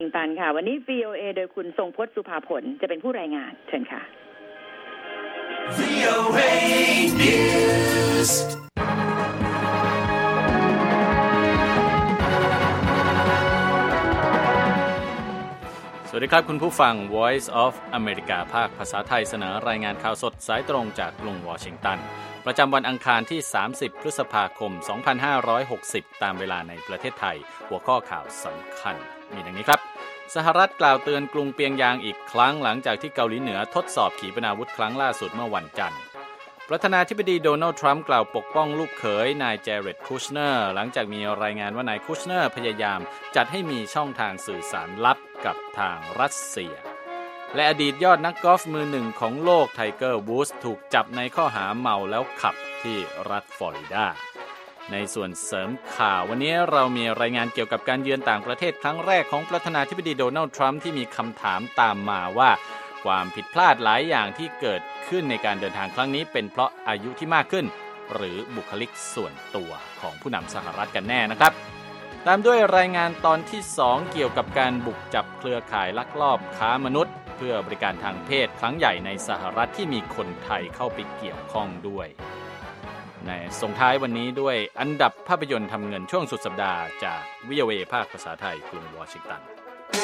วอชิงตันค่ะวันนี้ VOA โดยคุณทรงพจน์สุภาผลจะเป็นผู้รายงานเชิญค่ะ VOA News สวัสดีครับคุณผู้ฟัง Voice of America ภาคภาษาไทยเสนอรายงานข่าวสดสายตรงจากกรุงวอชิงตันประจำวันอังคารที่30พฤษภาคม2560ตามเวลาในประเทศไทยหัวข้อข่าวสำคัญมีดังนี้ครับสหรัฐกล่าวเตือนกรุงเปียงยางอีกครั้งหลังจากที่เกาหลีเหนือทดสอบขีปนาวุธครั้งล่าสุดเมื่อวันจันทร์ประธานาธิบดีโดนัลด์ทรัมป์กล่าวปกป้องลูกเขยนายเจเร็ดคูชเนอร์หลังจากมีรายงานว่านายคูชเนอร์พยายามจัดให้มีช่องทางสื่อสารลับกับทางรัสเซียและอดีตยอดนักกอล์ฟมือหนึ่งของโลกไทเกอร์วูดส์ถูกจับในข้อหาเมาแล้วขับที่รัฐฟลอริดาในส่วนเสริมข่าววันนี้เรามีรายงานเกี่ยวกับการเยือนต่างประเทศครั้งแรกของประธานาธิบดีโดนัลด์ทรัมป์ที่มีคำถามตามมาว่าความผิดพลาดหลายอย่างที่เกิดขึ้นในการเดินทางครั้งนี้เป็นเพราะอายุที่มากขึ้นหรือบุคลิกส่วนตัวของผู้นำสหรัฐกันแน่นะครับตามด้วยรายงานตอนที่2เกี่ยวกับการบุกจับเครือข่ายลักลอบค้ามนุษย์เพื่อบริการทางเพศครั้งใหญ่ในสหรัฐที่มีคนไทยเข้าไปเกี่ยวข้องด้วยในส่งท้ายวันนี้ด้วยอันดับภาพยนตร์ทำเงินช่วงสุดสัปดาห์จาก VOA ภาคภาษาไทยกรุงวอชิงตัน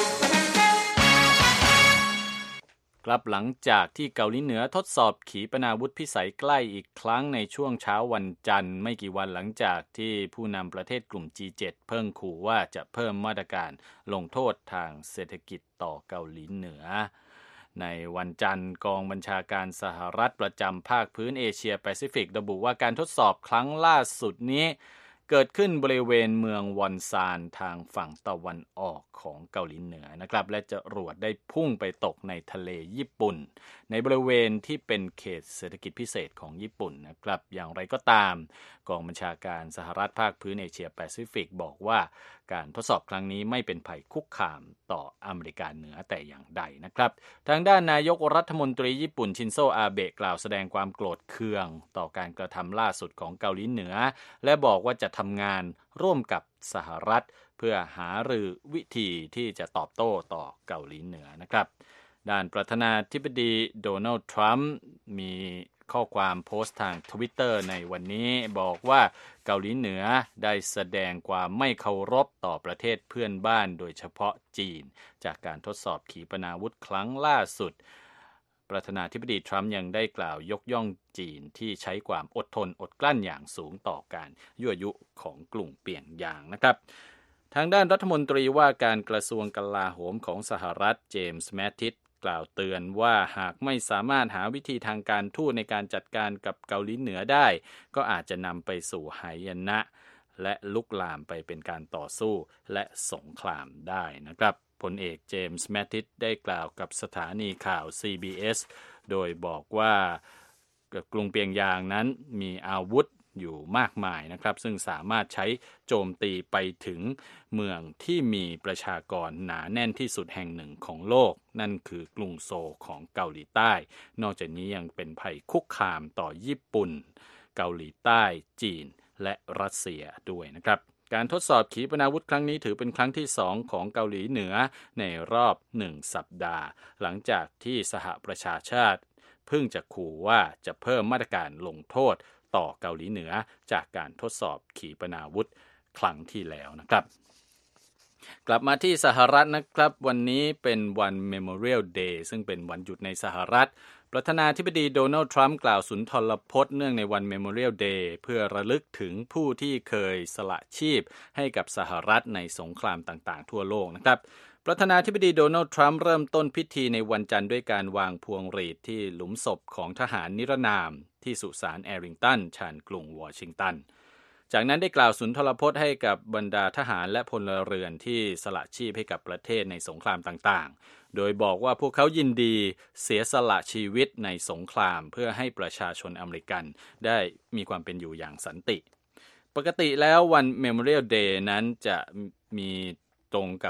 ครับหลังจากที่เกาหลีเหนือทดสอบขีปนาวุธพิสัยใกล้อีกครั้งในช่วงเช้าวันจันทร์ไม่กี่วันหลังจากที่ผู้นำประเทศกลุ่ม G7 เพิ่งขู่ว่าจะเพิ่มมาตรการลงโทษทางเศรษฐกิจต่อเกาหลีเหนือในวันจันทร์กองบัญชาการสหรัฐประจำภาคพื้นเอเชียแปซิฟิกระบุว่าการทดสอบครั้งล่าสุดนี้เกิดขึ้นบริเวณเมืองวอนซานทางฝั่งตะวันออกของเกาหลีเหนือนะครับและจรวดได้พุ่งไปตกในทะเลญี่ปุ่นในบริเวณที่เป็นเขตเศรษฐกิจพิเศษของญี่ปุ่นนะครับอย่างไรก็ตามกองบัญชาการสหรัฐภาคพื้นเอเชียแปซิฟิกบอกว่าการทดสอบครั้งนี้ไม่เป็นภัยคุกคามต่ออเมริกาเหนือแต่อย่างใดนะครับทางด้านนายกรัฐมนตรีญี่ปุ่นชินโซอาเบะกล่าวแสดงความโกรธเคืองต่อการกระทำล่าสุดของเกาหลีเหนือและบอกว่าจะทำงานร่วมกับสหรัฐเพื่อหารือวิธีที่จะตอบโต้ต่อเกาหลีเหนือนะครับด้านประธานาธิบดีโดนัลด์ทรัมป์มีข้อความโพสต์ทาง Twitter ในวันนี้บอกว่าเกาหลีเหนือได้แสดงความไม่เคารพต่อประเทศเพื่อนบ้านโดยเฉพาะจีนจากการทดสอบขีปนาวุธครั้งล่าสุดประธานาธิบดีทรัมป์ยังได้กล่าวยกย่องจีนที่ใช้ความอดทนอดกลั้นอย่างสูงต่อการยั่วยุของกลุ่มเปียงยางนะครับทางด้านรัฐมนตรีว่าการกระทรวงกลาโหมของสหรัฐเจมส์แมททิสกล่าวเตือนว่าหากไม่สามารถหาวิธีทางการทูตในการจัดการกับเกาหลีเหนือได้ก็อาจจะนำไปสู่หายนะและลุกลามไปเป็นการต่อสู้และสงครามได้นะครับพลเอกเจมส์แมททิสได้กล่าวกับสถานีข่าว CBS โดยบอกว่ากรุงเปียงยางนั้นมีอาวุธอยู่มากมายนะครับซึ่งสามารถใช้โจมตีไปถึงเมืองที่มีประชากรหนาแน่นที่สุดแห่งหนึ่งของโลกนั่นคือกรุงโซลของเกาหลีใต้นอกจากนี้ยังเป็นภัยคุกคามต่อญี่ปุ่นเกาหลีใต้จีนและรัสเซียด้วยนะครับการทดสอบขีปนาวุธครั้งนี้ถือเป็นครั้งที่2ของเกาหลีเหนือในรอบ1สัปดาห์หลังจากที่สหประชาชาติเพิ่งจะขู่ว่าจะเพิ่มมาตรการลงโทษต่อเกาหลีเหนือจากการทดสอบขีปนาวุธครั้งที่แล้วนะครับกลับมาที่สหรัฐนะครับวันนี้เป็นวัน Memorial Day ซึ่งเป็นวันหยุดในสหรัฐประธานาธิบดีโดนัลด์ทรัมป์กล่าวสุนทรพจน์เนื่องในวัน Memorial Day เพื่อระลึกถึงผู้ที่เคยสละชีพให้กับสหรัฐในสงครามต่างๆทั่วโลกนะครับประธานาธิบดีโดนัลด์ทรัมป์เริ่มต้นพิธีในวันจันทร์ด้วยการวางพวงหรีดที่หลุมศพของทหารนิรนามที่สุสานแอริงตันชานกรุงวอชิงตันจากนั้นได้กล่าวสุนทรพจน์ให้กับบรรดาทหารและพลเรือนที่สละชีพให้กับประเทศในสงครามต่างๆโดยบอกว่าพวกเขายินดีเสียสละชีวิตในสงครามเพื่อให้ประชาชนอเมริกันได้มีความเป็นอยู่อย่างสันติปกติแล้ววัน Memorial Day นั้นจะมีตรงกับ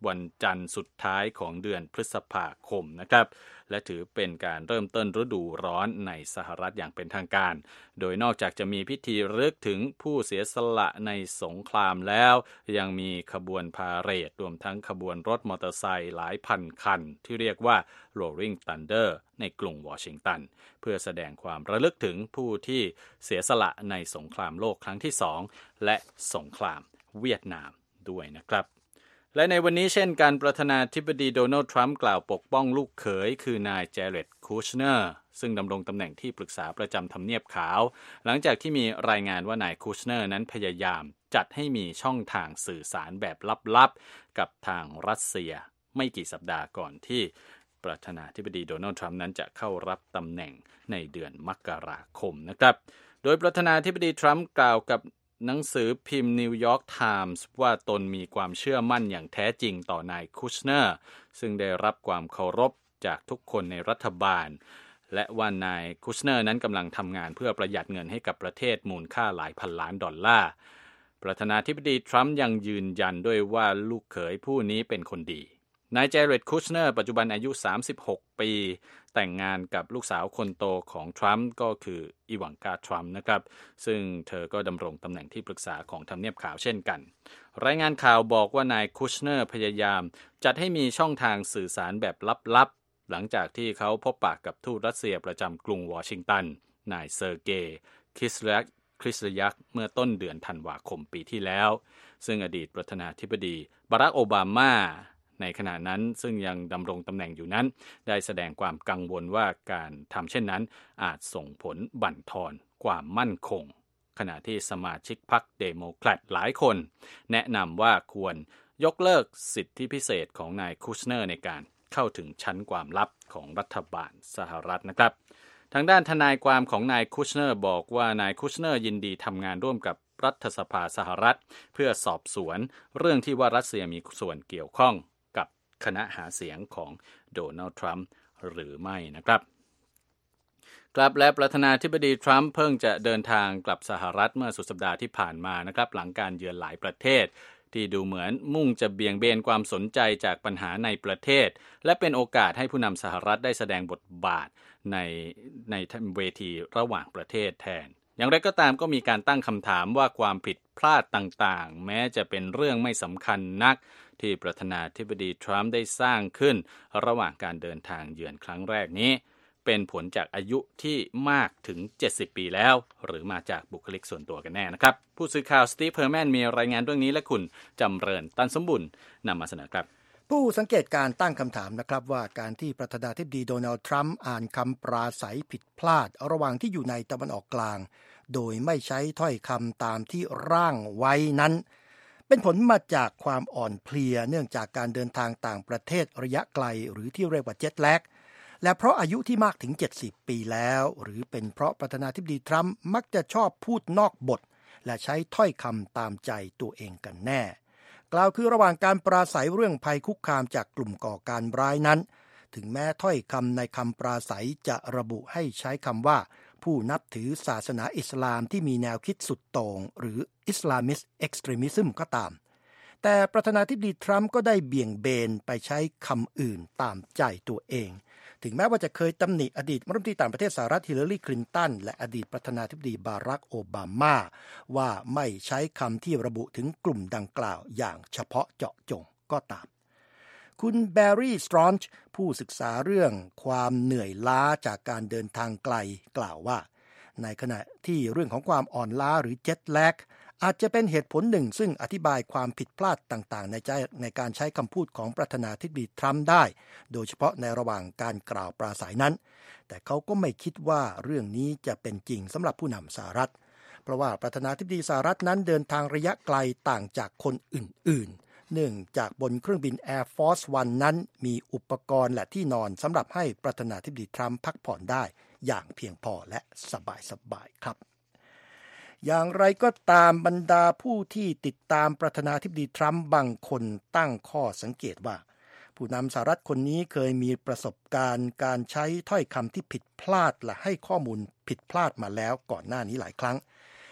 วันจันทร์สุดท้ายของเดือนพฤษภาคมนะครับและถือเป็นการเริ่มต้นฤดูร้อนในสหรัฐอย่างเป็นทางการโดยนอกจากจะมีพิธีระลึกถึงผู้เสียสละในสงครามแล้วยังมีขบวนพาเหรดรวมทั้งขบวนรถมอเตอร์ไซค์หลายพันคันที่เรียกว่า Rolling Thunder ในกรุงวอชิงตันเพื่อแสดงความระลึกถึงผู้ที่เสียสละในสงครามโลกครั้งที่2และสงครามเวียดนามด้วยนะครับและในวันนี้เช่นกันประธานาธิบดีโดนัลด์ทรัมป์กล่าวปกป้องลูกเขยคือนายเจเร็ด คูชเนอร์ซึ่งดำรงตำแหน่งที่ปรึกษาประจำทำเนียบขาวหลังจากที่มีรายงานว่านายคูชเนอร์นั้นพยายามจัดให้มีช่องทางสื่อสารแบบลับๆกับทางรัสเซียไม่กี่สัปดาห์ก่อนที่ประธานาธิบดีโดนัลด์ทรัมป์นั้นจะเข้ารับตำแหน่งในเดือนมกราคมนะครับโดยประธานาธิบดีทรัมป์กล่าวกับหนังสือพิมพ์นิวยอร์กไทมส์ว่าตนมีความเชื่อมั่นอย่างแท้จริงต่อนายคูชเนอร์ซึ่งได้รับความเคารพจากทุกคนในรัฐบาลและว่านายคูชเนอร์นั้นกำลังทำงานเพื่อประหยัดเงินให้กับประเทศมูลค่าหลายพันล้านดอลลาร์ประธานาธิบดีทรัมป์ยังยืนยันด้วยว่าลูกเขยผู้นี้เป็นคนดีนายเจเร็ด คูชเนอร์ปัจจุบันอายุ36ปีแต่งงานกับลูกสาวคนโตของทรัมป์ก็คืออีวานกาทรัมป์นะครับซึ่งเธอก็ดำรงตำแหน่งที่ปรึกษาของทำเนียบขาวเช่นกันรายงานข่าวบอกว่านายคูชเนอร์พยายามจัดให้มีช่องทางสื่อสารแบบลับๆหลังจากที่เขาพบปะกับทูตรัสเซียประจำกรุงวอชิงตันนายเซอร์เกย์ คิสเลียักเมื่อต้นเดือนธันวาคมปีที่แล้วซึ่งอดีตประธานาธิบดีบารักโอบามาในขณะนั้นซึ่งยังดำรงตำแหน่งอยู่นั้นได้แสดงความกังวลว่าการทำเช่นนั้นอาจส่งผลบั่นทอนความมั่นคงขณะที่สมาชิกพรรคเดโมแครตหลายคนแนะนำว่าควรยกเลิกสิทธิพิเศษของนายคูชเนอร์ในการเข้าถึงชั้นความลับของรัฐบาลสหรัฐนะครับทางด้านทนายความของนายคูชเนอร์บอกว่านายคูชเนอร์ยินดีทำงานร่วมกับรัฐสภาสหรัฐเพื่อสอบสวนเรื่องที่ว่ารัสเซียมีส่วนเกี่ยวข้องกับคณะหาเสียงของโดนัลด์ทรัมป์หรือไม่นะครับและประธานาธิบดีทรัมป์เพิ่งจะเดินทางกลับสหรัฐเมื่อสุดสัปดาห์ที่ผ่านมานะครับหลังการเยือนหลายประเทศที่ดูเหมือนมุ่งจะเบี่ยงเบนความสนใจจากปัญหาในประเทศและเป็นโอกาสให้ผู้นำสหรัฐได้แสดงบทบาทในเวทีระหว่างประเทศแทนอย่างไรก็ตามก็มีการตั้งคำถามว่าความผิดพลาดต่างๆแม้จะเป็นเรื่องไม่สำคัญนักที่ประธานาธิบดีทรัมป์ได้สร้างขึ้นระหว่างการเดินทางเยือนครั้งแรกนี้เป็นผลจากอายุที่มากถึง70ปีแล้วหรือมาจากบุคลิกส่วนตัวกันแน่นะครับผู้สื่อข่าวสตีฟ เฮอร์แมนมีรายงานเรื่องนี้และคุณจำเริญตันสมบุญนำมาเสนอครับผู้สังเกตการตั้งคำถามนะครับว่าการที่ประธานาธิบดีโดนัลด์ทรัมป์อ่านคำปราศัยผิดพลาดระหว่างที่อยู่ในตะวันออกกลางโดยไม่ใช้ถ้อยคำตามที่ร่างไว้นั้นเป็นผลมาจากความอ่อนเพลียเนื่องจากการเดินทางต่างประเทศระยะไกลหรือที่เรียกว่าเจ็ตแลกและเพราะอายุที่มากถึง70ปีแล้วหรือเป็นเพราะประธานาธิบดีทรัมป์มักจะชอบพูดนอกบทและใช้ถ้อยคำตามใจตัวเองกันแน่กล่าวคือระหว่างการปราศัยเรื่องภัยคุกคามจากกลุ่มก่อการร้ายนั้นถึงแม้ถ้อยคำในคำปราศัยจะระบุให้ใช้คำว่าผู้นับถือศาสนาอิสลามที่มีแนวคิดสุดโต่งหรือ Islamist Extremism ก็ตามแต่ประธานาธิบดีทรัมป์ก็ได้เบี่ยงเบนไปใช้คำอื่นตามใจตัวเองถึงแม้ว่าจะเคยตำหนิอดีตรัฐมนตรีต่างประเทศสหรัฐฮิลลารีคลินตันและอดีตประธานาธิบดีบารักโอบามาว่าไม่ใช้คำที่ระบุถึงกลุ่มดังกล่าวอย่างเฉพาะเจาะจงก็ตามคุณแบร์รี่ สตรอนจ์ผู้ศึกษาเรื่องความเหนื่อยล้าจากการเดินทางไกลกล่าวว่าในขณะที่เรื่องของความอ่อนล้าหรือเจ็ตแลกอาจจะเป็นเหตุผลหนึ่งซึ่งอธิบายความผิดพลาดต่างๆในการใช้คำพูดของประธานาธิบดีทรัมป์ได้โดยเฉพาะในระหว่างการกล่าวปราศัยนั้นแต่เขาก็ไม่คิดว่าเรื่องนี้จะเป็นจริงสำหรับผู้นำสหรัฐเพราะว่าประธานาธิบดีสหรัฐนั้นเดินทางระยะไกลต่างจากคนอื่นๆเนื่องจากบนเครื่องบิน Air Force One นั้นมีอุปกรณ์และที่นอนสำหรับให้ประธานาธิบดีทรัมป์พักผ่อนได้อย่างเพียงพอและสบายๆครับอย่างไรก็ตามบรรดาผู้ที่ติดตามประธานาธิบดีทรัมป์บางคนตั้งข้อสังเกตว่าผู้นำสหรัฐคนนี้เคยมีประสบการณ์การใช้ถ้อยคำที่ผิดพลาดและให้ข้อมูลผิดพลาดมาแล้วก่อนหน้านี้หลายครั้ง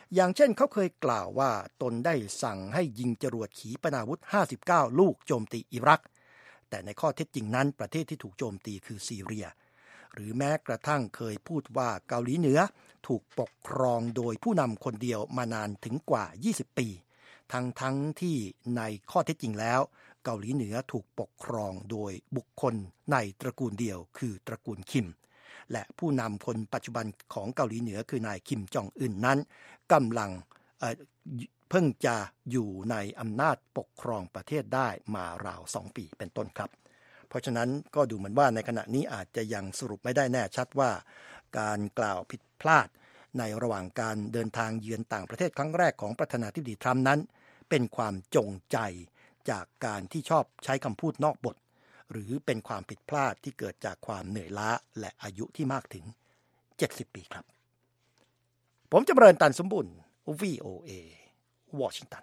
อย่างเช่นเขาเคยกล่าวว่าตนได้สั่งให้ยิงจรวดขีปนาวุธ59ลูกโจมตีอิรักแต่ในข้อเท็จจริงนั้นประเทศที่ถูกโจมตีคือซีเรียหรือแม้กระทั่งเคยพูดว่าเกาหลีเหนือถูกปกครองโดยผู้นำคนเดียวมานานถึงกว่า20ปีทั้งที่ในข้อเท็จจริงแล้วเกาหลีเหนือถูกปกครองโดยบุคคลในตระกูลเดียวคือตระกูลคิมและผู้นำคนปัจจุบันของเกาหลีเหนือคือนายคิมจองอึนนั้นกำลังเพิ่งจะอยู่ในอำนาจปกครองประเทศได้มาราว2ปีเป็นต้นครับเพราะฉะนั้นก็ดูเหมือนว่าในขณะนี้อาจจะยังสรุปไม่ได้แน่ชัดว่าการกล่าวผิดพลาดในระหว่างการเดินทางเยือนต่างประเทศครั้งแรกของประธานาธิบดีทรัมป์นั้นเป็นความจงใจจากการที่ชอบใช้คำพูดนอกบทหรือเป็นความผิดพลาดที่เกิดจากความเหนื่อยล้าและอายุที่มากถึง70ปีครับผมจำเริญตันสมบุญ VOA วอชิงตัน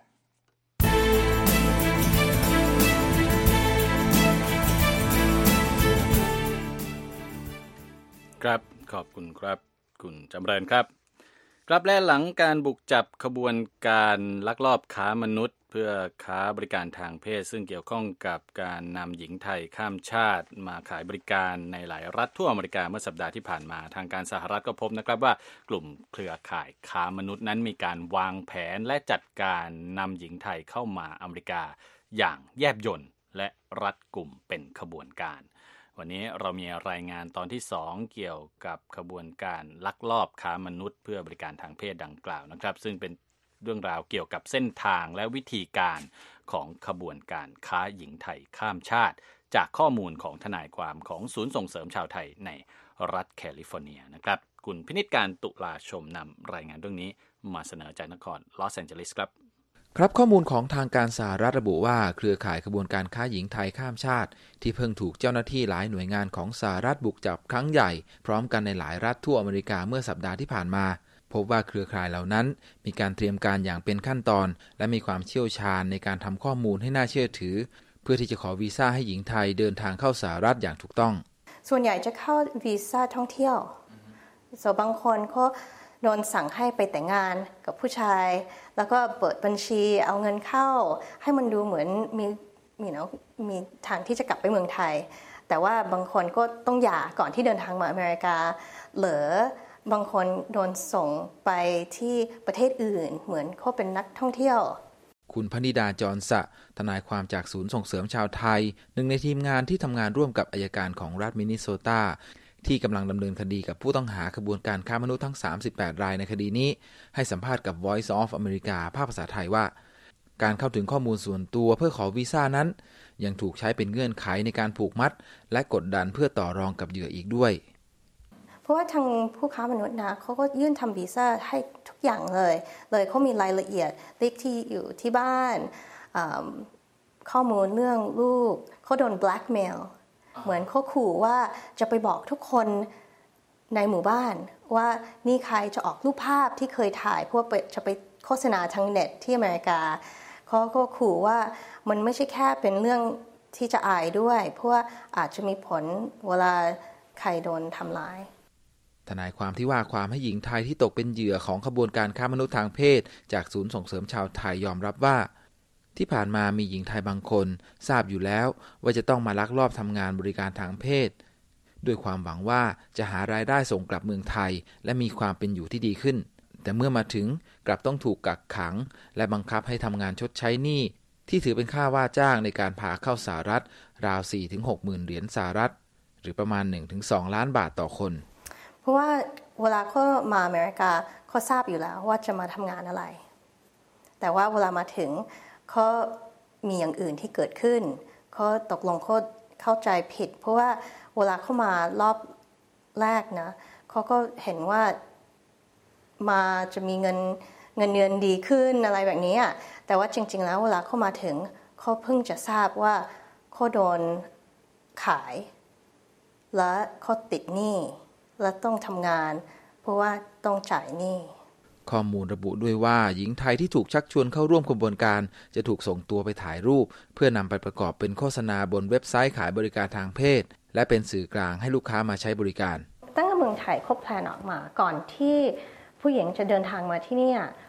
ครับขอบคุณครับคุณจำเริญครับครับและหลังการบุกจับขบวนการลักลอบค้ามนุษย์เพื่อค้าบริการทางเพศซึ่งเกี่ยวข้องกับการนำหญิงไทยข้ามชาติมาขายบริการในหลายรัฐทั่วอเมริกาเมื่อสัปดาห์ที่ผ่านมาทางการสหรัฐก็พบนะครับว่ากลุ่มเครือข่ายค้ามนุษย์นั้นมีการวางแผนและจัดการนำหญิงไทยเข้ามาอเมริกาอย่างแยบยลและรัดกุมเป็นขบวนการวันนี้เรามีรายงานตอนที่2เกี่ยวกับขบวนการลักลอบค้ามนุษย์เพื่อบริการทางเพศดังกล่าวนะครับซึ่งเป็นเรื่องราวเกี่ยวกับเส้นทางและวิธีการของขบวนการค้าหญิงไทยข้ามชาติจากข้อมูลของทนายความของศูนย์ส่งเสริมชาวไทยในรัฐแคลิฟอร์เนียนะครับคุณพินิจการตุลาชมนำรายงานเรื่องนี้มาเสนอจากนครลอสแองเจลิสครับครับข้อมูลของทางการสหรัฐระบุว่าเครือข่ายขบวนการค้าหญิงไทยข้ามชาติที่เพิ่งถูกเจ้าหน้าที่หลายหน่วยงานของสหรัฐบุกจับครั้งใหญ่พร้อมกันในหลายรัฐทั่วอเมริกาเมื่อสัปดาห์ที่ผ่านมาพบว่าเครือข่ายเหล่านั้นมีการเตรียมการอย่างเป็นขั้นตอนและมีความเชี่ยวชาญในการทำข้อมูลให้น่าเชื่อถือเพื่อที่จะขอวีซ่าให้หญิงไทยเดินทางเข้าสหรัฐอย่างถูกต้องส่วนใหญ่จะเข้าวีซ่าท่องเที่ยวส่วนบางคนก็โดนสั่งให้ไปแต่งงานกับผู้ชายแล้วก็เปิดบัญชีเอาเงินเข้าให้มันดูเหมือนมีทางที่จะกลับไปเมืองไทยแต่ว่าบางคนก็ต้องหย่าก่อนที่เดินทางมาอเมริกาหรือบางคนโดนส่งไปที่ประเทศอื่นเหมือนเขาเป็นนักท่องเที่ยวคุณพนิดาจรสะทนายความจากศูนย์ส่งเสริมชาวไทยหนึ่งในทีมงานที่ทำงานร่วมกับอัยการของรัฐมินนิโซตาที่กำลังดำเนินคดีกับผู้ต้องหาขบวนการค้ามนุษย์ทั้ง38รายในคดีนี้ให้สัมภาษณ์กับ Voice of America ภาคภาษาไทยว่าการเข้าถึงข้อมูลส่วนตัวเพื่อขอวีซ่านั้นยังถูกใช้เป็นเงื่อนไขในการผูกมัดและกดดันเพื่อต่อรองกับเหยื่ออีกด้วยเพราะว่าทางผู้ค้ามนุษย์นะเขาก็ยื่นทำวีซ่าให้ทุกอย่างเลยเขามีรายละเอียดเลขที่อยู่ที่บ้านข้อมูลเรื่องลูกเขาโดน blackmailเหมือนเขาขู่ว่าจะไปบอกทุกคนในหมู่บ้านว่านี่ใครจะออกรูปภาพที่เคยถ่ายพวกจะไปโฆษณาทางเน็ตที่อเมริกาเขาก็ขู่ว่ามันไม่ใช่แค่เป็นเรื่องที่จะอายด้วยเพราะว่าอาจจะมีผลเวลาใครโดนทำร้ายทนายความที่ว่าความให้หญิงไทยที่ตกเป็นเหยื่อของขบวนการค้ามนุษย์ทางเพศจากศูนย์ส่งเสริมชาวไทยยอมรับว่าที่ผ่านมามีหญิงไทยบางคนทราบอยู่แล้วว่าจะต้องมาลักลอบทำงานบริการทางเพศด้วยความหวังว่าจะหารายได้ส่งกลับเมืองไทยและมีความเป็นอยู่ที่ดีขึ้นแต่เมื่อมาถึงกลับต้องถูกกักขังและบังคับให้ทำงานชดใช้หนี้ที่ถือเป็นค่าว่าจ้างในการพาเข้าสหรัฐราว 4-6 หมื่นเหรียญสหรัฐหรือประมาณ 1-2 ล้านบาทต่อคนเพราะว่าเวลาเขามาอเมริกาเขาทราบอยู่แล้วว่าจะมาทำงานอะไรแต่ว่าเวลามาถึงเขามีอย่างอื่นที่เกิดขึ้นเขาตกลงเขาเข้าใจผิดเพราะว่าเวลาเข้ามารอบแรกนะเขาก็เห็นว่ามาจะมีเงินเดือนดีขึ้นอะไรแบบนี้แต่ว่าจริงๆแล้วเวลาเข้ามาถึงเขาเพิ่งจะทราบว่าเขาโดนขายและเขาติดหนี้และต้องทำงานเพราะว่าต้องจ่ายหนี้ข้อมูลระบุด้วยว่าหญิงไทยที่ถูกชักชวนเข้าร่วมขบวนการจะถูกส่งตัวไปถ่ายรูปเพื่อนำไปประกอบเป็นโฆษณาบนเว็บไซต์ขายบริการทางเพศและเป็นสื่อกลางให้ลูกค้ามาใช้บริการตั้งแต่เมืองไทยเขาแพลนออกมาก่อนที่ผู้หญิงจะเดินทางมาที่นี่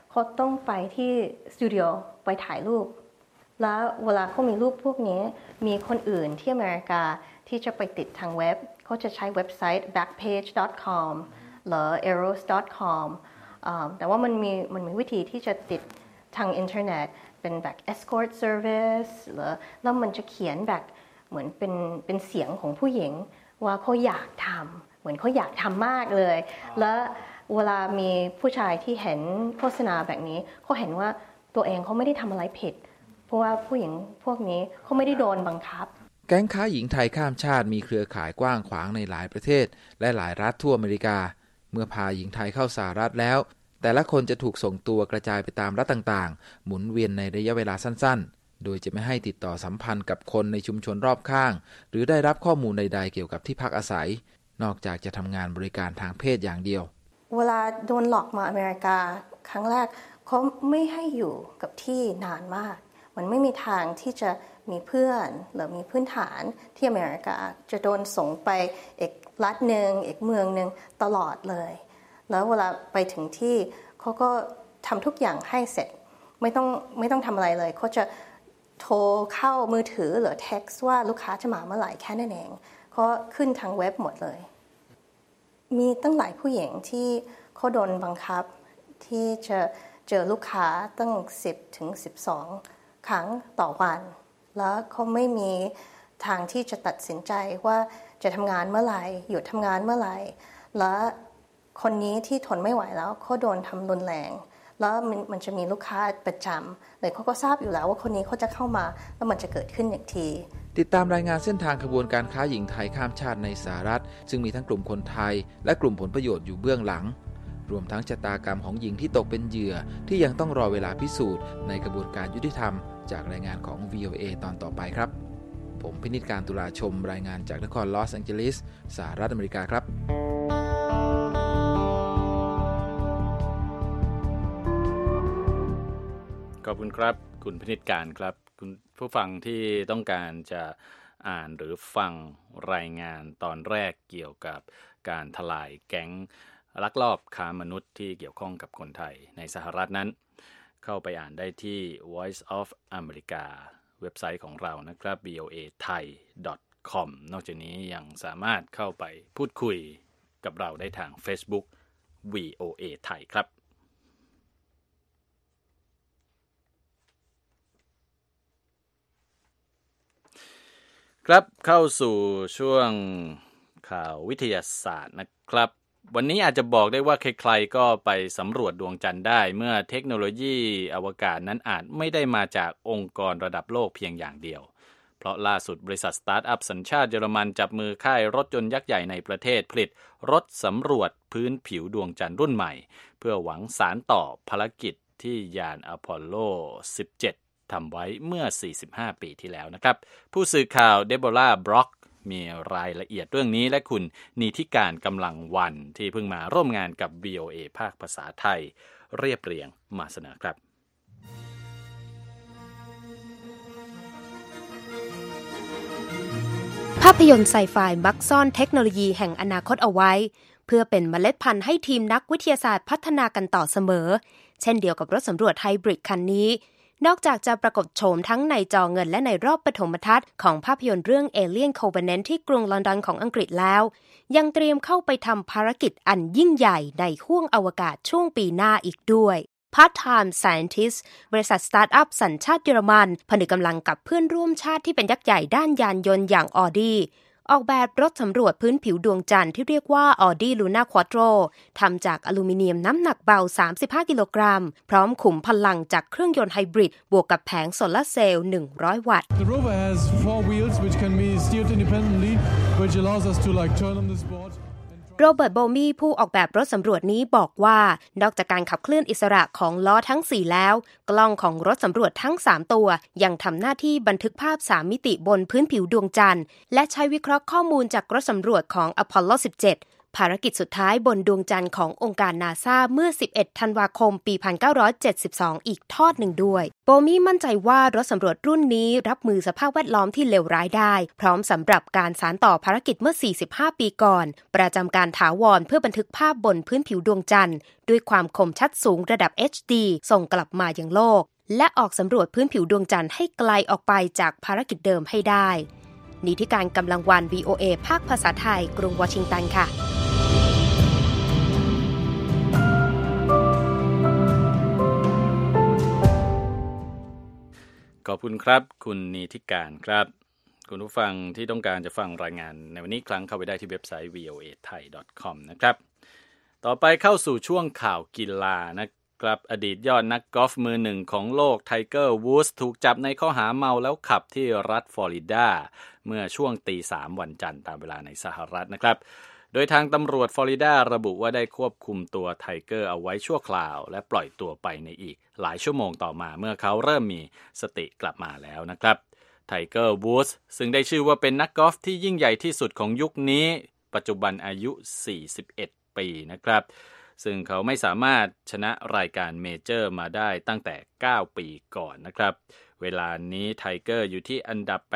เขาต้องไปที่สตูดิโอไปถ่ายรูปแล้วเวลาเขามีรูปพวกนี้มีคนอื่นที่อเมริกาที่จะไปติดทางเว็บเขาจะใช้เว็บไซต์ backpage.com หรือ eros.com แต่ว่ามันมีวิธีที่จะติดทางอินเทอร์เน็ตเป็นแบบ escort service แล้วมันจะเขียนแบบเหมือนเป็นเสียงของผู้หญิงว่าเขาอยากทำเหมือนเขาอยากทำมากเลยแล้วเวลามีผู้ชายที่เห็นโฆษณาแบบนี้เขาเห็นว่าตัวเองเขาไม่ได้ทำอะไรผิดเพราะว่าผู้หญิงพวกนี้เขาไม่ได้โดนบังคับแก๊งค้าหญิงไทยข้ามชาติมีเครือข่ายกว้างขวางในหลายประเทศและหลายรัฐทั่วอเมริกาเมื่อพาหญิงไทยเข้าสหรัฐแล้วแต่ละคนจะถูกส่งตัวกระจายไปตามรัฐต่างๆหมุนเวียนในระยะเวลาสั้นๆโดยจะไม่ให้ติดต่อสัมพันธ์กับคนในชุมชนรอบข้างหรือได้รับข้อมูลใดๆเกี่ยวกับที่พักอาศัยนอกจากจะทำงานบริการทางเพศอย่างเดียวเวลาโดนหลอกมาอเมริกาครั้งแรกเขาไม่ให้อยู่กับที่นานมากมันไม่มีทางที่จะมีเพื่อนหรือมีพื้นฐานที่อเมริกาจะโดนส่งไปอีกรัฐหนึ่งอีกเมืองหนึ่งตลอดเลยแล้วเวลาไปถึงที่เขาก็ทำทุกอย่างให้เสร็จไม่ต้องทำอะไรเลยเขาจะโทรเข้ามือถือหรือ text ว่าลูกค้าจะมาเมื่อไหร่แค่นั้นเองเขาขึ้นทางเว็บหมดเลยมีตั้งหลายผู้หญิงที่เขาโดนบังคับที่จะเจอลูกค้าตั้ง10 ถึง 12 ครั้งต่อวันแล้วเขาไม่มีทางที่จะตัดสินใจว่าจะทำงานเมื่อไหร่หยุดทำงานเมื่อไหร่และคนนี้ที่ทนไม่ไหวแล้วเขาโดนทำรุนแรงแล้วมันจะมีลูกค้าประจำเลยเขาก็ทราบอยู่แล้วว่าคนนี้เขาจะเข้ามาแล้วมันจะเกิดขึ้นอีกทีติดตามรายงานเส้นทางขบวนการค้าหญิงไทยข้ามชาติในสหรัฐซึ่งมีทั้งกลุ่มคนไทยและกลุ่มผลประโยชน์อยู่เบื้องหลังรวมทั้งชะตากรรมของหญิงที่ตกเป็นเหยื่อที่ยังต้องรอเวลาพิสูจน์ในกระบวนการยุติธรรมจากรายงานของ VOA ตอนต่อไปครับผมพินิจการตุลาชมรายงานจากนครลอสแองเจลิสสหรัฐอเมริกาครับขอบคุณครับคุณพินิจการครับคุณผู้ฟังที่ต้องการจะอ่านหรือฟังรายงานตอนแรกเกี่ยวกับการทลายแก๊งลักลอบค้ามนุษย์ที่เกี่ยวข้องกับคนไทยในสหรัฐนั้นเข้าไปอ่านได้ที่ Voice of America เว็บไซต์ของเรานะครับ voathai.com นอกจากนี้ยังสามารถเข้าไปพูดคุยกับเราได้ทาง Facebook VOA ไทยครับครับเข้าสู่ช่วงข่าววิทยาศาสตร์นะครับวันนี้อาจจะบอกได้ว่าใครๆก็ไปสำรวจดวงจันทร์ได้เมื่อเทคโนโลยีอวกาศนั้นอาจไม่ได้มาจากองค์กรระดับโลกเพียงอย่างเดียวเพราะล่าสุดบริษัทสตาร์ทอัพสัญชาติเยอรมันจับมือค่ายรถยนต์ยักษ์ใหญ่ในประเทศผลิตรถสำรวจพื้นผิวดวงจันทร์รุ่นใหม่เพื่อหวังสานต่อภารกิจที่ยานอพอลโล 17 ทำไว้เมื่อ 45 ปีที่แล้วนะครับผู้สื่อข่าวเดโบราห์บล็อกมีรายละเอียดเรื่องนี้และคุณนีธิการกำลังวันที่เพิ่งมาร่วมงานกับ VOA ภาคภาษาไทยเรียบเรียงมาเสนอครับภาพยนตร์ไซไฟมักซ่อนเทคโนโลยีแห่งอนาคตเอาไว้เพื่อเป็นเมล็ดพันธุ์ให้ทีมนักวิทยาศาสตร์พัฒนากันต่อเสมอเช่นเดียวกับรถสำรวจไฮบริดคันนี้นอกจากจะปรากฏโฉมทั้งในจอเงินและในรอบปฐมทัศน์ของภาพยนตร์เรื่อง Alien Covenant ที่กรุงลอนดอนของอังกฤษแล้วยังเตรียมเข้าไปทำภารกิจอันยิ่งใหญ่ในห้วงอวกาศช่วงปีหน้าอีกด้วย Part-time Scientist บริษัทสตาร์ทอัพสัญชาติเยอรมันผนึกกำลังกับเพื่อนร่วมชาติที่เป็นยักษ์ใหญ่ด้านยานยนต์อย่าง Audiออกแบบรถสำรวจพื้นผิวดวงจันทร์ที่เรียกว่า Audi Luna Quattro ทำจากอลูมิเนียมน้ำหนักเบา35กิโลกรัมพร้อมขุมพลังจากเครื่องยนต์ไฮบริดบวกกับแผงโซลาร์เซลล์100วัตต์ The rover has 4 wheels which can be steered independently which allows us to turn on this board โรเบิร์ตโบมี่ผู้ออกแบบรถสำรวจนี้บอกว่านอกจากการขับเคลื่อนอิสระของล้อทั้ง4แล้วกล้องของรถสำรวจทั้ง3ตัวยังทำหน้าที่บันทึกภาพ3มิติบนพื้นผิวดวงจันทร์และใช้วิเคราะห์ข้อมูลจากรถสำรวจของอพอลโล 17 ภารกิจสุดท้ายบนดวงจันทร์ขององค์การนาซาเมื่อ 11 ธันวาคม ปี 1972 อีกทอดหนึ่งด้วยโบมี่มั่นใจว่ารถสำรวจรุ่นนี้รับมือสภาพแวดล้อมที่เลวร้ายได้พร้อมสำหรับการสานต่อภารกิจเมื่อ 45 ปีก่อนประจำการถาวรเพื่อบันทึกภาพบนพื้นผิวดวงจันทร์ด้วยความคมชัดสูงระดับ HD ส่งกลับมายังโลกและออกสำรวจพื้นผิวดวงจันทร์ให้ไกลออกไปจากภารกิจเดิมให้ได้นิติการกำลังวัน VOA ภาคภาษาไทยกรุงวอชิงตันค่ะขอบคุณครับคุณนิติการครับคุณผู้ฟังที่ต้องการจะฟังรายงานในวันนี้ครั้งเข้าไปได้ที่เว็บไซต์ voathai.com นะครับต่อไปเข้าสู่ช่วงข่าวกีฬานะครับอดีตยอดนักกอล์ฟมือหนึ่งของโลกไทเกอร์วูดส์ถูกจับในข้อหาเมาแล้วขับที่รัฐฟลอริดาเมื่อช่วง 3:00 วันจันทร์ตามเวลาในสหรัฐนะครับโดยทางตำรวจฟลอริดาระบุว่าได้ควบคุมตัวไทเกอร์เอาไว้ชั่วคราวและปล่อยตัวไปในอีกหลายชั่วโมงต่อมาเมื่อเขาเริ่มมีสติกลับมาแล้วนะครับไทเกอร์วูดส์ซึ่งได้ชื่อว่าเป็นนักกอล์ฟที่ยิ่งใหญ่ที่สุดของยุคนี้ปัจจุบันอายุ 41 ปีนะครับซึ่งเขาไม่สามารถชนะรายการเมเจอร์มาได้ตั้งแต่ 9 ปีก่อนนะครับเวลานี้ไทเกอร์อยู่ที่อันดับ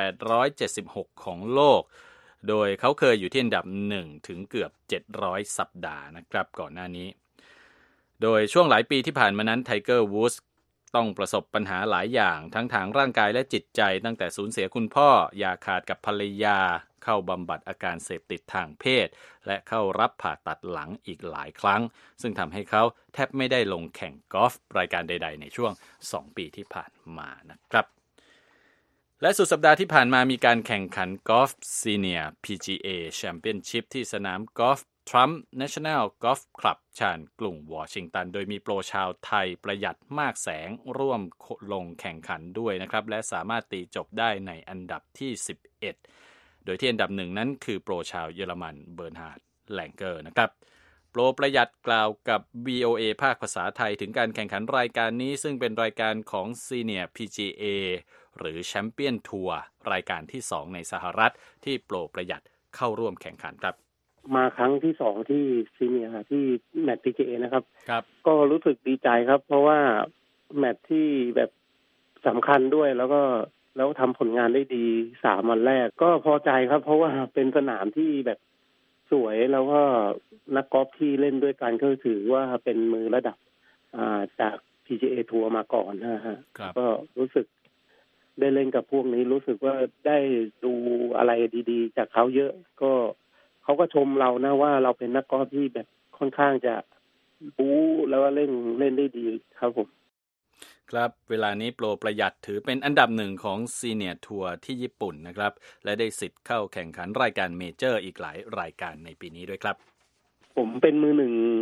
876 ของโลกโดยเขาเคยอยู่ที่อันดับ 1 ถึงเกือบ 700 สัปดาห์นะครับก่อนหน้านี้โดยช่วงหลายปีที่ผ่านมานั้นไทเกอร์วูดส์ต้องประสบปัญหาหลายอย่างทั้งทางร่างกายและจิตใจตั้งแต่สูญเสียคุณพ่ออย่าขาดกับภรรยาเข้าบำบัดอาการเสพติดทางเพศและเข้ารับผ่าตัดหลังอีกหลายครั้งซึ่งทำให้เขาแทบไม่ได้ลงแข่งกอล์ฟรายการใดๆในช่วง 2 ปีที่ผ่านมานะครับและสุดสัปดาห์ที่ผ่านมามีการแข่งขันกอล์ฟซีเนียร์ PGA Championship ที่สนามกอล์ฟ Trump National Golf Club ชานกรุงวอชิงตันโดยมีโปรชาวไทยประหยัดมากแสงร่วมลงแข่งขันด้วยนะครับและสามารถตีจบได้ในอันดับที่ 11โดยที่อันดับหนึ่งนั้นคือโปรชาวเยอรมันเบิร์นฮาร์ดแลงเกอร์นะครับโปรประหยัดกล่าวกับ VOA ภาคภาษาไทยถึงการแข่งขันรายการนี้ซึ่งเป็นรายการของ Senior PGA หรือแชมเปี้ยนทัวร์รายการที่ 2 ในสหรัฐที่โปรประหยัดเข้าร่วมแข่งขันครับมาครั้งที่ 2 ที่ซีเนียร์ที่แมตช์ PGA นะครับก็รู้สึกดีใจครับเพราะว่าแมตช์ที่แบบสำคัญด้วยแล้วทำผลงานได้ดี3 วันแรกก็พอใจครับเพราะว่าเป็นสนามที่แบบสวยแล้วก็นักกอล์ฟที่เล่นด้วยกันก็ถือว่าเป็นมือระดับจาก PGA ทัวร์มาก่อนนะฮะก็รู้สึกได้เล่นกับพวกนี้รู้สึกว่าได้ดูอะไรดีๆจากเขาเยอะก็เขาก็ชมเรานะว่าเราเป็นนักกอล์ฟที่แบบค่อนข้างจะบู๊แล้วก็เล่นได้ดีครับผมครับเวลานี้โปรประหยัดถือเป็นอันดับ 1ของซีเนียร์ทัวร์ที่ญี่ปุ่นนะครับและได้สิทธิ์เข้าแข่งขันรายการเมเจอร์อีกหลายรายการในปีนี้ด้วยครับผมเป็นมือ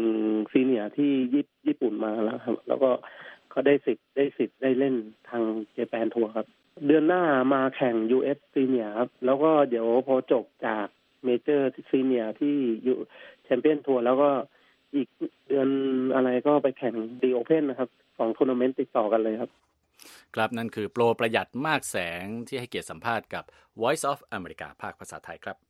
1ซีเนียร์ที่ญี่ปุ่นมาแล้วครับแล้วก็เขาได้สิทธิ์ได้เล่นทางเจแปนทัวร์ครับเดือนหน้ามาแข่ง US ซีเนียร์ครับแล้วก็เดี๋ยวพอจบจากเมเจอร์ซีเนียร์ที่อยู่แชมเปี้ยนทัวร์แล้วก็อีกเดือนอะไรก็ไปแข่งดีโอเพ่นนะครับ2ทัวร์นาเมนต์ติดต่อกันเลยครับครับนั่นคือโปรประหยัดมากแสงที่ให้เกียรติสัมภาษณ์กับ Voice of America ภาคภาษาไทยครับ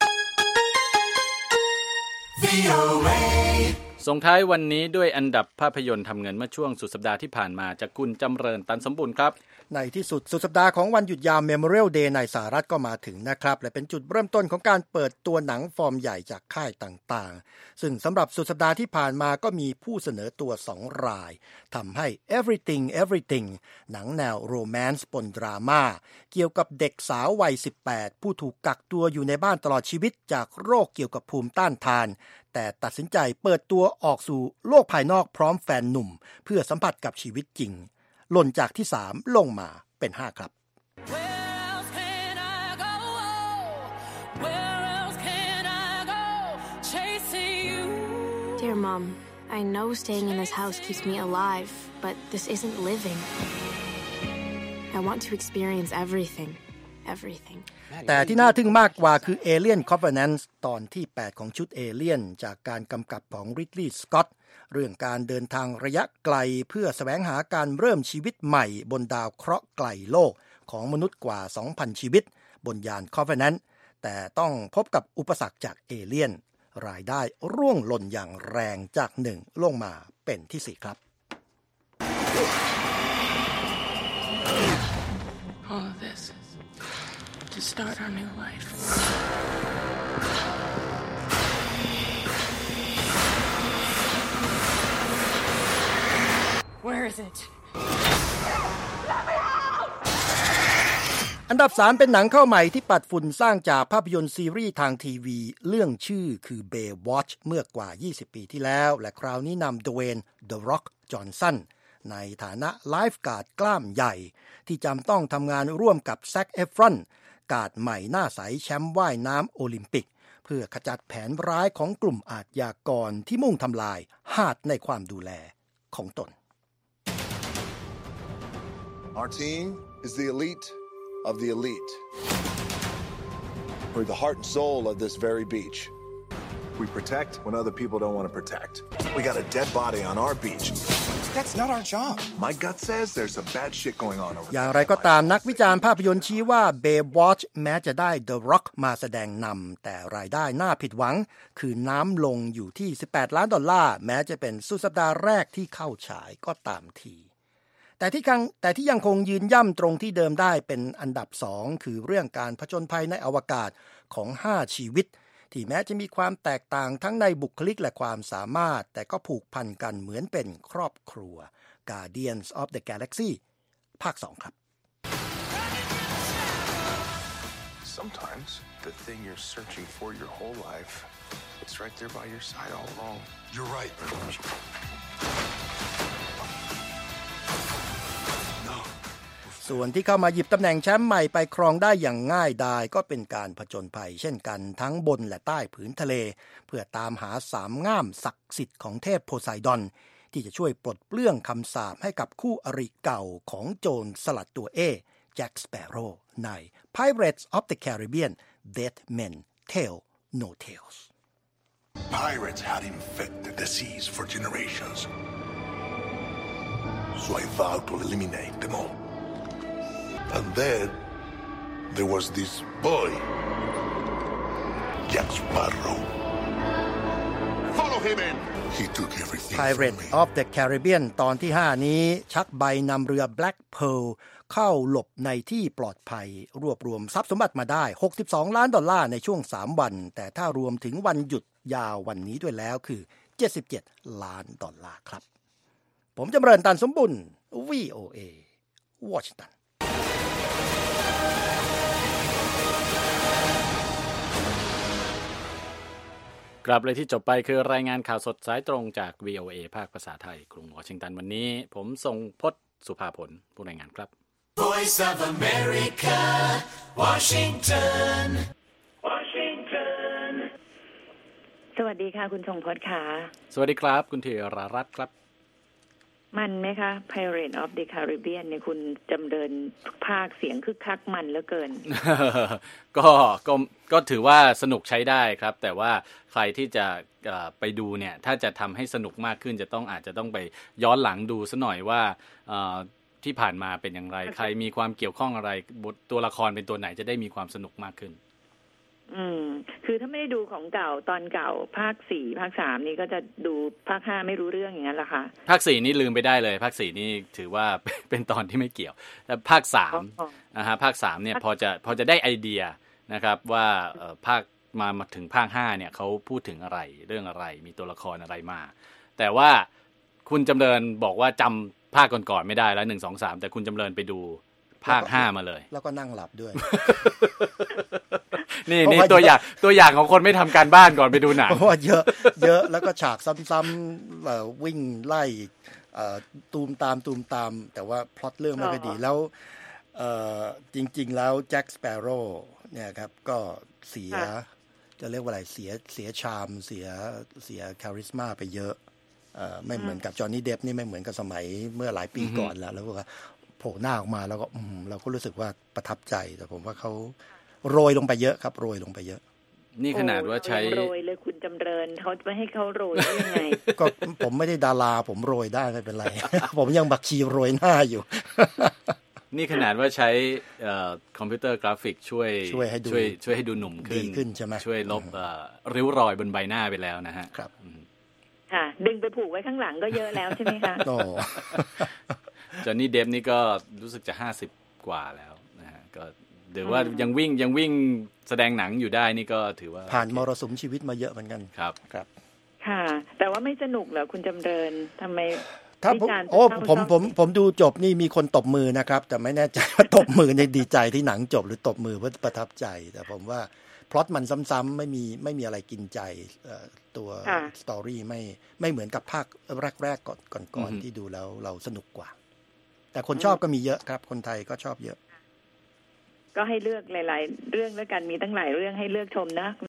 ส่งท้ายวันนี้ด้วยอันดับภาพยนตร์ทำเงินเมื่อช่วงสุดสัปดาห์ที่ผ่านมาจากคุณจำเริญตันสมบูรณ์ครับในที่สุดสัปดาห์ของวันหยุดยาว Memorial Day ในสหรัฐก็มาถึงนะครับและเป็นจุดเริ่มต้นของการเปิดตัวหนังฟอร์มใหญ่จากค่ายต่างๆซึ่งสำหรับสุดสัปดาห์ที่ผ่านมาก็มีผู้เสนอตัว2 รายทำให้ Everything หนังแนวโรแมนต์ปนดราม่าเกี่ยวกับเด็กสาววัย 18 ผู้ถูกกักตัวอยู่ในบ้านตลอดชีวิตจากโรคเกี่ยวกับภูมิต้านทานแต่ตัดสินใจเปิดตัวออกสู่โลกภายนอกพร้อมแฟนหนุ่มเพื่อสัมผัสกับชีวิตจริงหล่นจากที่3ลงมาเป็น5ครับ Dear Mom, I know staying in this house keeps me alive, but this isn't living. I want to experience everything. แต่ที่น่าทึ่งมากกว่าคือ Alien Covenant ตอนที่ 8 ของชุด Alien จากการกำกับของ Ridley Scott เรื่องการเดินทางระยะไกลเพื่อแสวงหาการเริ่มชีวิตใหม่บนดาวเคราะห์ไกลโลกของมนุษย์กว่า 2,000 ชีวิตบนยาน Covenant แต่ต้องพบกับอุปสรรคจากเอเลี่ยนรายได้ร่วงหล่นอย่างแรงจาก1ลงมาเป็นที่4ครับ All of this to start our new life. Where is it? อันดับ3เป็นหนังเข้าใหม่ที่ปัดฝุ่นสร้างจากภาพยนตร์ซีรีส์ทางทีวีเรื่องชื่อคือ Baywatch เมื่อกว่า20ปีที่แล้วและคราวนี้นำ Dwayne The Rock Johnson ในฐานะไลฟ์การ์ดกล้ามใหญ่ที่จำต้องทำงานร่วมกับแซ็กเอฟรอนการ์ดใหม่หน้าใสแชมป์ว่ายน้ำโอลิมปิกเพื่อขจัดแผนร้ายของกลุ่มอาชญากรที่มุ่งทำลายหาดในความดูแลของตน Our team is the elite of the elite. We're the heart and soul of this very beach. We protect when other people don't want to protect. We got a dead body on our beach. That's not our job. My gut says there's some bad shit going on over there. อย่างไรก็ตามนักวิจารณ์ภาพยนตร์ชี้ว่า Baywatch แม้จะได้ The Rock มาแสดงนำแต่รายได้น่าผิดหวังคือน้ำลงอยู่ที่$18 ล้านแม้จะเป็นสุดสัปดาห์แรกที่เข้าฉายก็ตามทีแต่ที่ยังคงยืนย่ำตรงที่เดิมได้เป็นอันดับ2คือเรื่องการผจญภัยในอวกาศของ5ชีวิตที่แม้จะมีความแตกต่างทั้งในบุคลิกและความสามารถแต่ก็ผูกพันกันเหมือนเป็นครอบครัว Guardians of the Galaxy ภาค 2 ครับ Sometimes the thing you're searching for your whole life is right there by your side all along. You're right. ส่วนที่เข้ามาหยิบตำแหน่งแชมป์ใหม่ไปครองได้อย่างง่ายดายก็เป็นการผจญภัยเช่นกันทั้งบนและใต้ผืนทะเลเพื่อตามหา3ง่ามศักดิ์สิทธิ์ของเทพโพไซดอนที่จะช่วยปลดเปลื้องคำสาปให้กับคู่อริเก่าของโจรสลัดตัวแจ็คสเปโร่ใน Pirates of the Caribbean Dead Men Tell No Tales Pirates had infected the seas for generations, so I vowed to eliminate them all.And then there was this boy, Jack Sparrow. Follow him in. He took everything. Pirates of the Caribbean ตอนที่5นี้ชักใบนำเรือ Black Pearl เข้าหลบในที่ปลอดภัยรวบรวมทรัพย์สมบัติมาได้$62 ล้านในช่วง3วันแต่ถ้ารวมถึงวันหยุดยาววันนี้ด้วยแล้วคือ$77 ล้านครับผมจำเริญตันสมบุญ VOA Washington กลับเลยที่จบไปคือรายงานข่าวสดสายตรงจาก VOA ภาคภาษาไทยกรุงวอชิงตันวันนี้ผมทรงพจน์สุภาผลผู้รายงานครับ Voice of America Washington สวัสดีค่ะคุณทรงพจน์ค่ะสวัสดีครับคุณธีรรัตน์ครับมันไหมคะ Pirates of the Caribbean เนี่ยคุณจำเดินภาคเสียงคึกคักมันเหลือเกินก็ถือว่าสนุกใช้ได้ครับแต่ว่าใครที่จะไปดูเนี่ยถ้าจะทำให้สนุกมากขึ้นอาจจะต้องไปย้อนหลังดูซะหน่อยว่าที่ผ่านมาเป็นอย่างไรใครมีความเกี่ยวข้องอะไรตัวละครเป็นตัวไหนจะได้มีความสนุกมากขึ้นคือถ้าไม่ได้ดูของเก่าตอนเก่าภาค4ภาค3นี่ก็จะดูภาค5ไม่รู้เรื่องอย่างนั้นล่ะค่ะภาค4นี่ลืมไปได้เลยภาค4นี่ถือว่าเป็นตอนที่ไม่เกี่ยวแต่ภาค3นะฮะภาค3เนี่ยพอจะได้ไอเดียนะครับว่าภาคมาถึงภาค5เนี่ยเขาพูดถึงอะไรเรื่องอะไรมีตัวละครอะไรมาแต่ว่าคุณจำเริญบอกว่าจำภาคก่อนๆไม่ได้แล้ว1 2 3แต่คุณจำเริญไปดูภาค5มาเลยแล้วก็นั่งหลับด้วยนี่ตัวอย่างของคนไม่ทำการบ้านก่อนไปดูหนังเพราะว่าเยอะแล้วก็ฉากซ้ำๆวิ่งไล่ตูมตามแต่ว่าพล็อตเรื่องไม่ค่อยดีแล้วจริงๆแล้วแจ็คสเปโร่เนี่ยครับก็เสียจะเรียกว่าอะไรเสียชาร์มเสียคาริสมาไปเยอะไม่เหมือนกับจอห์นนี่เดปนี่ไม่เหมือนกับสมัยเมื่อหลายปีก่อนแล้วก็โผล่หน้าออกมาแล้วก็เราก็รู้สึกว่าประทับใจแต่ผมว่าเขาโรยลงไปเยอะครับโรยลงไปเยอะนี่ขนาดว่าใช้โรยเลยคุณจำเริญเขาจะไม่ให้เขาโรยได้ยังไงก็ผมไม่ได้ดาราผมโรยได้ไม่เป็นไร ผมยังบักชีโรยหน้าอยู่นี่ขนาดว่าใช้คอมพิวเตอร์กราฟิกช่วยให้ดูหนุ่มขึ้นใช่ไหมช่วยลบริ้วรอยบนใบหน้าไปแล้วนะฮะครับค่ะดึงไปผูกไว้ข้างหลังก็เยอะแล้วใช่ไหมคะโอ้จอห์นนี่เดฟนี่ก็รู้สึกจะ50กว่าแล้วนะฮะก็หรือว่ายังวิ่งแสดงหนังอยู่ได้นี่ก็ถือว่าผ่านมรสุมชีวิตมาเยอะเหมือนกันครับค่ะแต่ว่าไม่สนุกเหรอคุณจำเริญทำไมถ้าผมดูจบนี่มีคนตบมือนะครับแต่ไม่แน่ใจว่าตบมือในดีใจที่หนังจบหรือตบมือเพื่อประทับใจแต่ผมว่าพล็อตมันซ้ำๆไม่มีอะไรกินใจตัวสตอรี่ไม่เหมือนกับภาคแรกๆก่อนที่ดูแล้วเราสนุกกว่าแต่คนชอบก็มีเยอะครับคนไทยก็ชอบเยอะก็ให้เลือกหลายๆเรื่องแล้วกันมีตั้งหลายเรื่องให้เลือกชมนะ